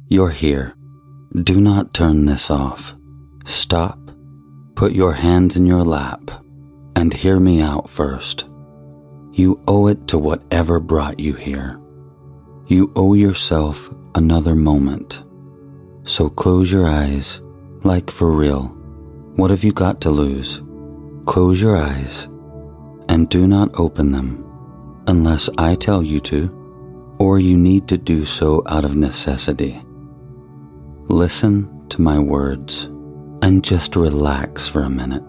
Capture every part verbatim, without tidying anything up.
You're here. Do not turn this off. Stop, put your hands in your lap, and hear me out first. You owe it to whatever brought you here. You owe yourself another moment. So close your eyes, like for real. What have you got to lose? Close your eyes, and do not open them unless I tell you to, or you need to do so out of necessity. Listen to my words and just relax for a minute.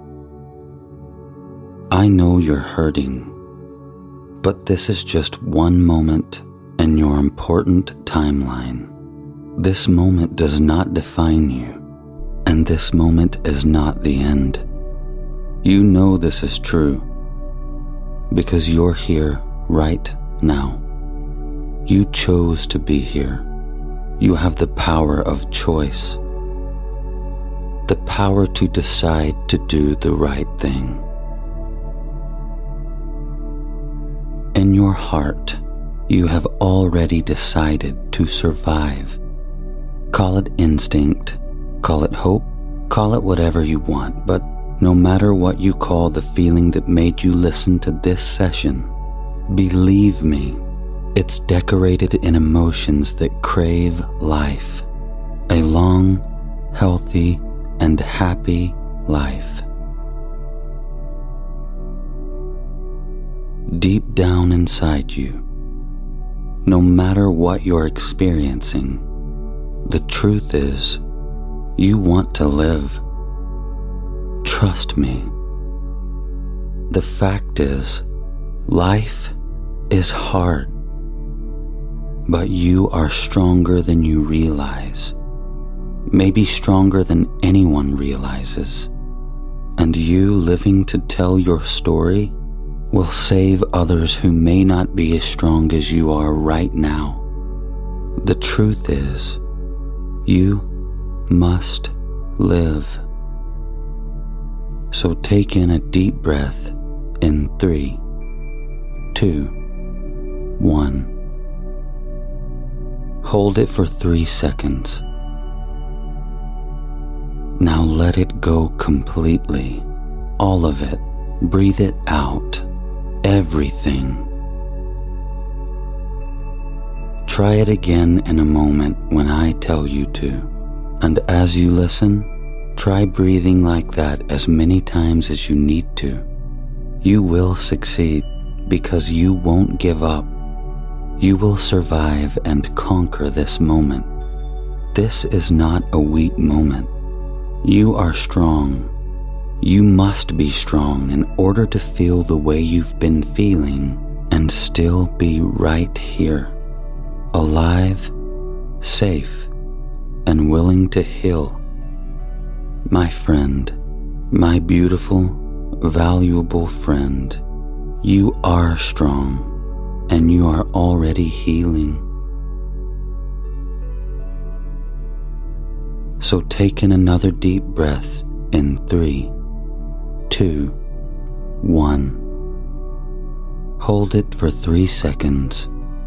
I know you're hurting, but this is just one moment in your important timeline. This moment does not define you, and this moment is not the end. You know this is true because you're here right now. You chose to be here. You have the power of choice, the power to decide to do the right thing. In your heart, you have already decided to survive. Call it instinct, call it hope, call it whatever you want, but no matter what you call the feeling that made you listen to this session, believe me, it's decorated in emotions that crave life, a long, healthy, and happy life. Deep down inside you, no matter what you're experiencing, the truth is, you want to live. Trust me. The fact is, life is hard, but you are stronger than you realize, maybe stronger than anyone realizes, and you living to tell your story will save others who may not be as strong as you are right now. The truth is, you must live. So take in a deep breath in three, two, one. Hold it for three seconds. Now let it go completely, all of it. Breathe it out, everything. Try it again in a moment when I tell you to, and as you listen, try breathing like that as many times as you need to. You will succeed because you won't give up. You will survive and conquer this moment. This is not a weak moment. You are strong. You must be strong in order to feel the way you've been feeling and still be right here, alive, safe, and willing to heal. My friend, my beautiful, valuable friend, you are strong and you are already healing. So take in another deep breath in three, two, one. Hold it for three seconds.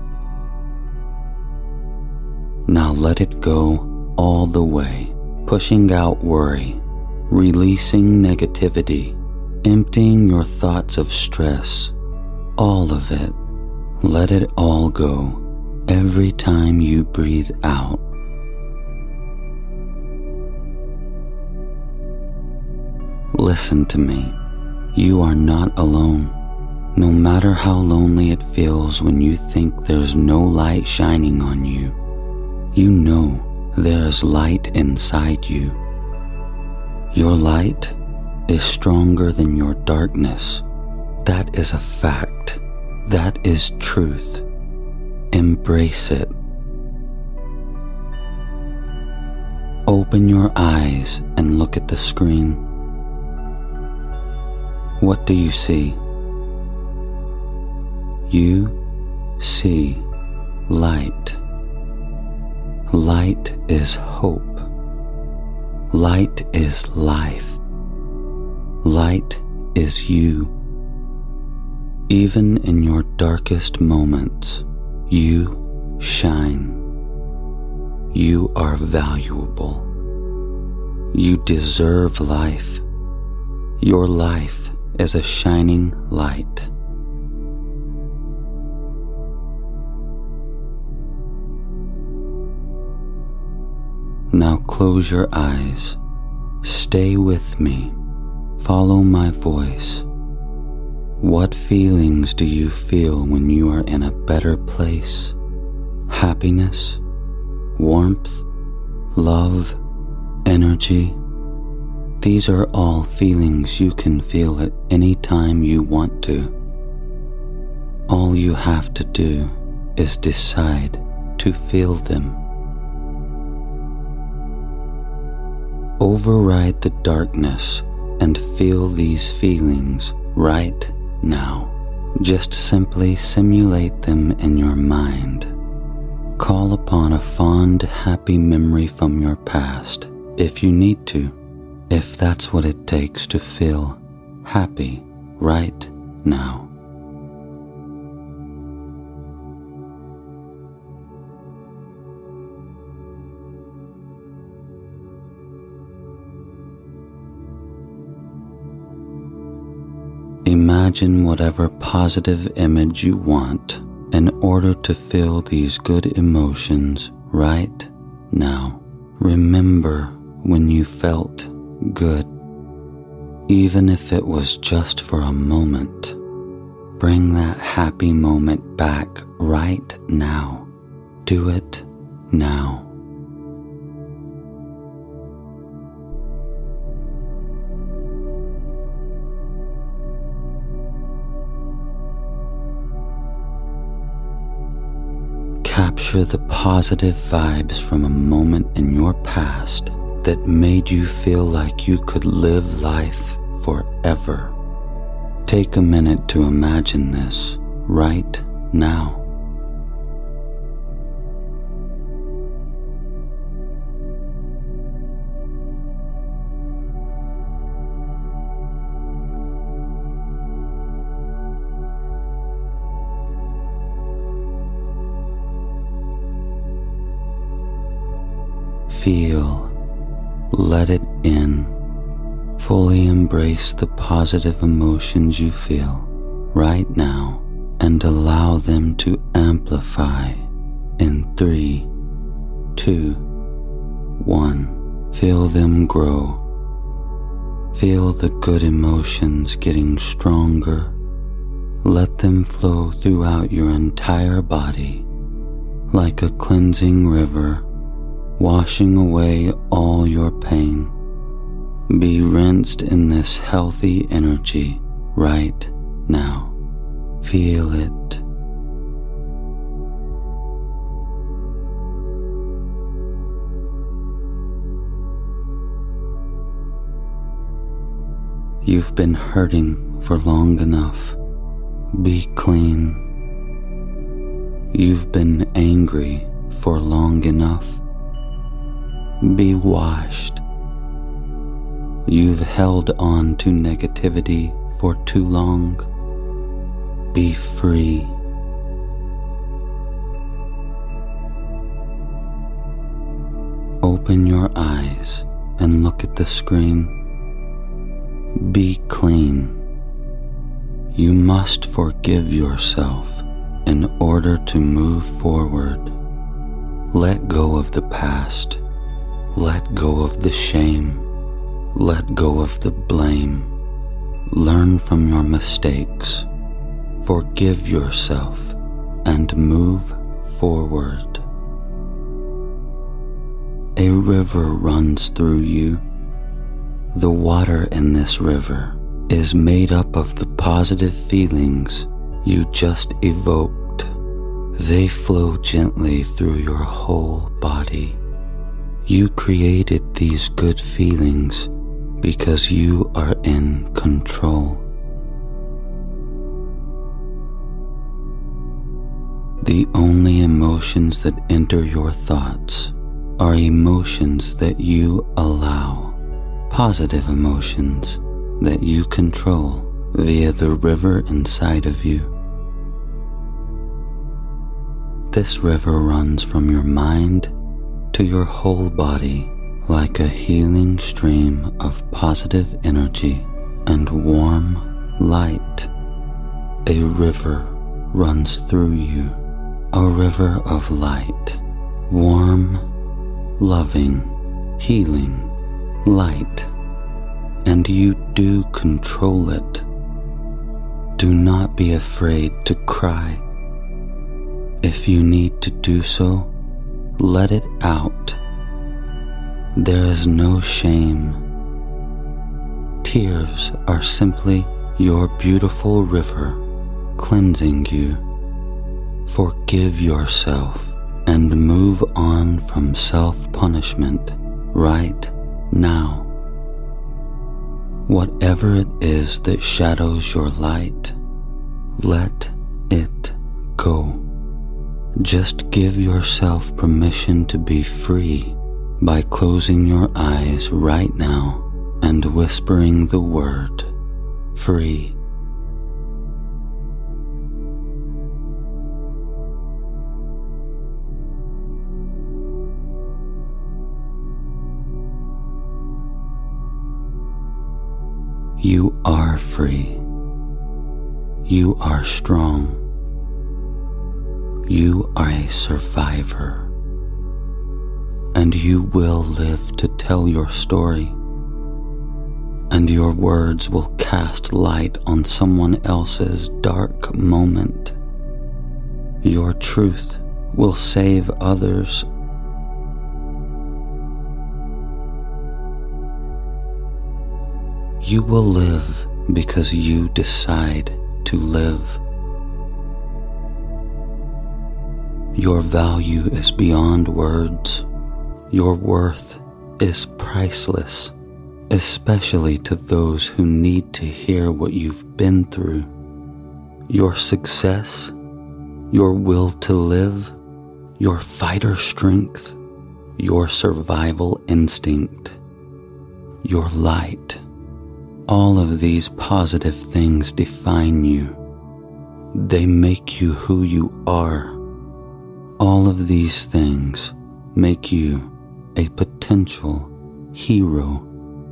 Now let it go all the way, pushing out worry, releasing negativity, emptying your thoughts of stress, all of it. Let it all go every time you breathe out. Listen to me. You are not alone. No matter how lonely it feels when you think there's no light shining on you, you know there is light inside you. Your light is stronger than your darkness. That is a fact. That is truth. Embrace it. Open your eyes and look at the screen. What do you see? You see light. Light is hope. Light is life. Light is you. Even in your darkest moments, you shine. You are valuable. You deserve life. Your life is a shining light. Now close your eyes. Stay with me. Follow my voice. What feelings do you feel when you are in a better place? Happiness, warmth, love, energy. These are all feelings you can feel at any time you want to. All you have to do is decide to feel them. Override the darkness and feel these feelings right now. Just simply simulate them in your mind. Call upon a fond, happy memory from your past if you need to, if that's what it takes to feel happy right now. Imagine whatever positive image you want in order to feel these good emotions right now. Remember when you felt good, even if it was just for a moment. Bring that happy moment back right now. Do it now. Capture the positive vibes from a moment in your past that made you feel like you could live life forever. Take a minute to imagine this right now. Feel, let it in, fully embrace the positive emotions you feel right now and allow them to amplify in three, two, one. Feel them grow. Feel the good emotions getting stronger. Let them flow throughout your entire body like a cleansing river, washing away all your pain. Be rinsed in this healthy energy right now. Feel it. You've been hurting for long enough. Be clean. You've been angry for long enough. Be washed. You've held on to negativity for too long. Be free. Open your eyes and look at the screen. Be clean. You must forgive yourself in order to move forward. Let go of the past. Let go of the shame. Let go of the blame. Learn from your mistakes. Forgive yourself and move forward. A river runs through you. The water in this river is made up of the positive feelings you just evoked. They flow gently through your whole body. You created these good feelings because you are in control. The only emotions that enter your thoughts are emotions that you allow, positive emotions that you control via the river inside of you. This river runs from your mind to your whole body like a healing stream of positive energy and warm light. A river runs through you, a river of light, warm, loving, healing light, and you do control it. Do not be afraid to cry. If you need to do so, let it out. There is no shame. Tears are simply your beautiful river cleansing you. Forgive yourself and move on from self-punishment right now. Whatever it is that shadows your light, let it go. Just give yourself permission to be free by closing your eyes right now and whispering the word, free. You are free. You are strong. You are a survivor. And you will live to tell your story. And your words will cast light on someone else's dark moment. Your truth will save others. You will live because you decide to live. Your value is beyond words. Your worth is priceless, especially to those who need to hear what you've been through. Your success, your will to live, your fighter strength, your survival instinct, your light. All of these positive things define you. They make you who you are. All of these things make you a potential hero.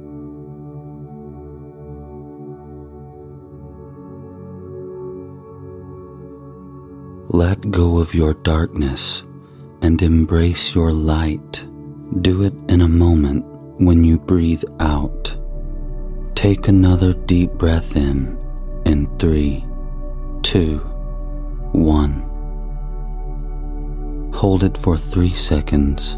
Let go of your darkness and embrace your light. Do it in a moment when you breathe out. Take another deep breath in in three, two, one. Hold it for three seconds.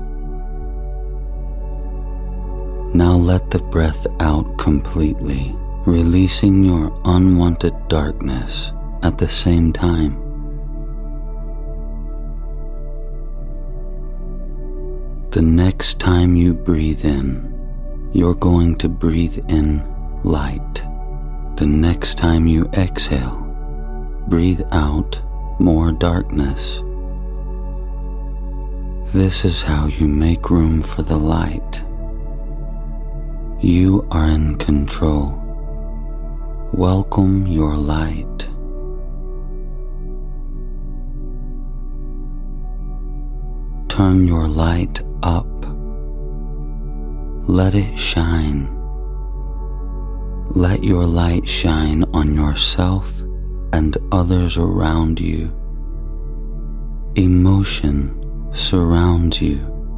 Now let the breath out completely, releasing your unwanted darkness at the same time. The next time you breathe in, you're going to breathe in light. The next time you exhale, breathe out more darkness. This is how you make room for the light. You are in control. Welcome your light. Turn your light up. Let it shine. Let your light shine on yourself and others around you. Emotion surrounds you.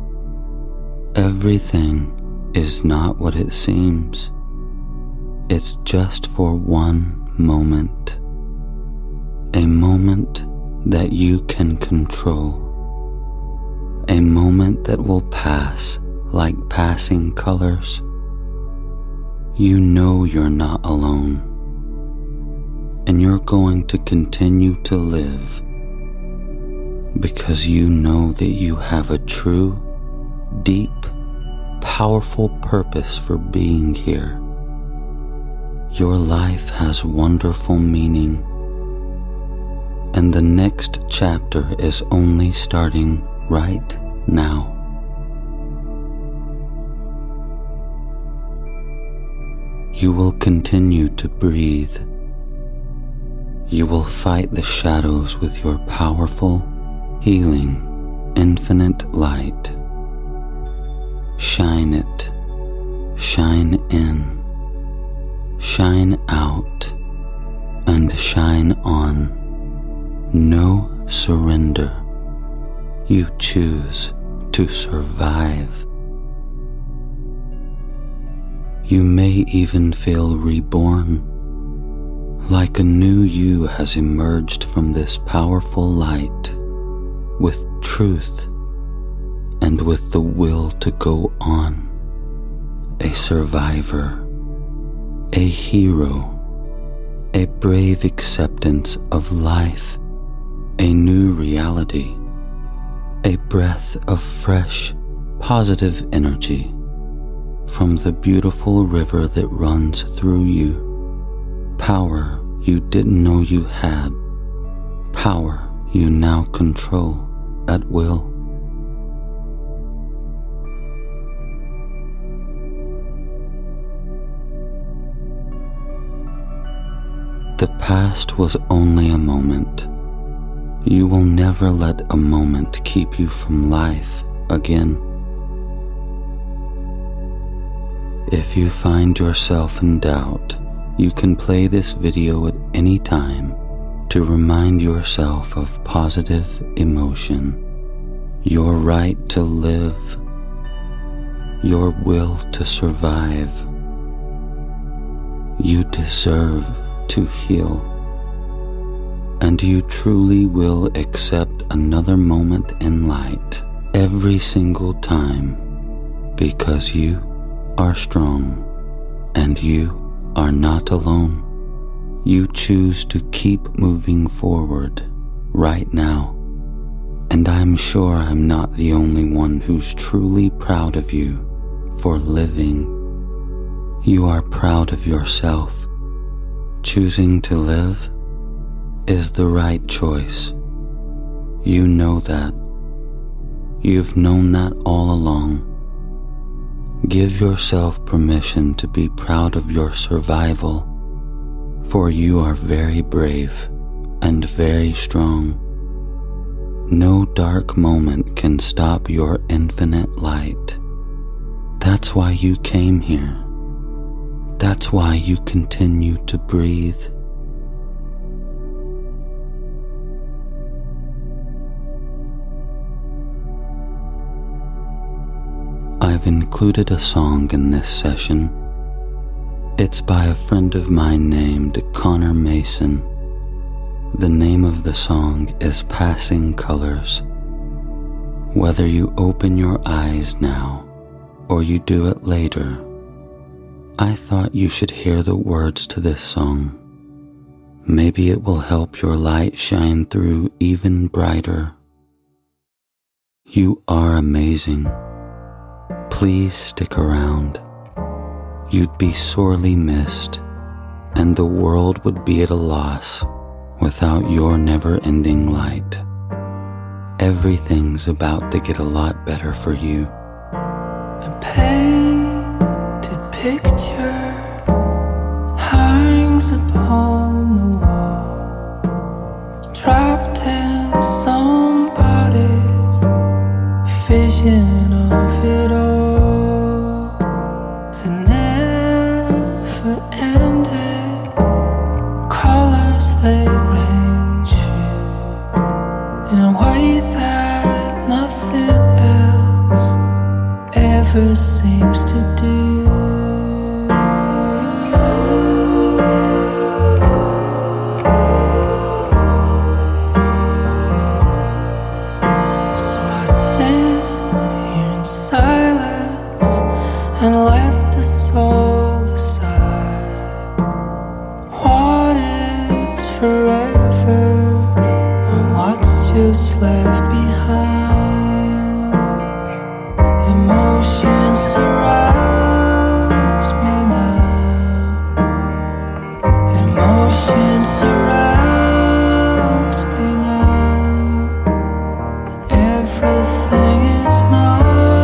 Everything is not what it seems. It's just for one moment. A moment that you can control. A moment that will pass like passing colors. You know you're not alone, and you're going to continue to live because you know that you have a true, deep, powerful purpose for being here. Your life has wonderful meaning, and the next chapter is only starting right now. You will continue to breathe. You will fight the shadows with your powerful, healing, infinite light. Shine it, shine in, shine out, and shine on. No surrender. You choose to survive. You may even feel reborn, like a new you has emerged from this powerful light, with truth and with the will to go on. A survivor, a hero, a brave acceptance of life, a new reality, a breath of fresh, positive energy from the beautiful river that runs through you. Power you didn't know you had, power you now control at will. The past was only a moment. You will never let a moment keep you from life again. If you find yourself in doubt, you can play this video at any time to remind yourself of positive emotion, your right to live, your will to survive. You deserve to heal, and you truly will accept another moment in light every single time, because you are strong and you are not alone. You choose to keep moving forward right now, and I'm sure I'm not the only one who's truly proud of you for living. You are proud of yourself. Choosing to live is the right choice. You know that. You've known that all along. Give yourself permission to be proud of your survival, for you are very brave and very strong. No dark moment can stop your infinite light. That's why you came here. That's why you continue to breathe. I've included a song in this session. It's by a friend of mine named Connor Mason. The name of the song is Passing Colors. Whether you open your eyes now or you do it later, I thought you should hear the words to this song. Maybe it will help your light shine through even brighter. You are amazing. Please stick around. You'd be sorely missed, and the world would be at a loss without your never-ending light. Everything's about to get a lot better for you. A painted picture hangs upon the wall, trapped in somebody's vision of it all. The never-ending colors, they range in a way that nothing else ever seems to do. So I sit here in silence and let the soul decide what is forever and what's just left behind. Emotion surrounds me now. Emotion surrounds me now. Everything is not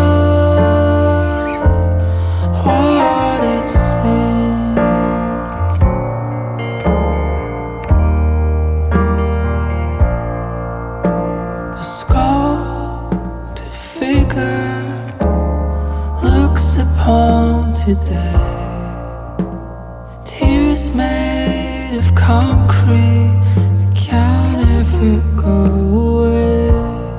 what it seems. A sculpted figure today. Tears made of concrete that can't ever go away.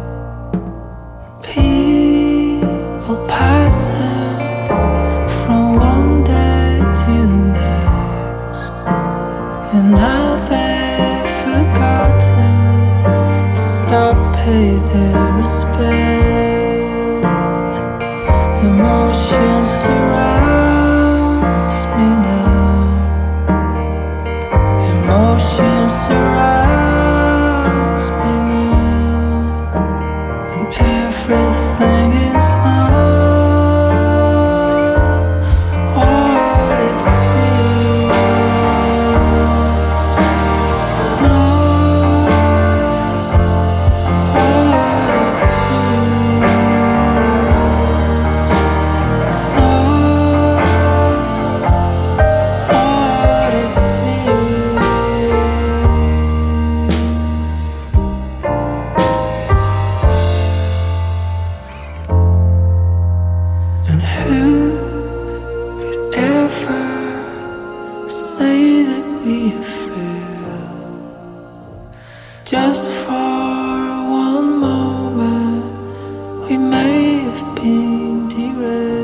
People passing from one day to the next, and now they've forgotten to stop, pay their respect. Emotion surrounds me now. Emotion surrounds me now, and everything is not what it seems. It's not what it seems. It's not what it seems. And who could ever say that we failed? Just for one moment we may have been derailed.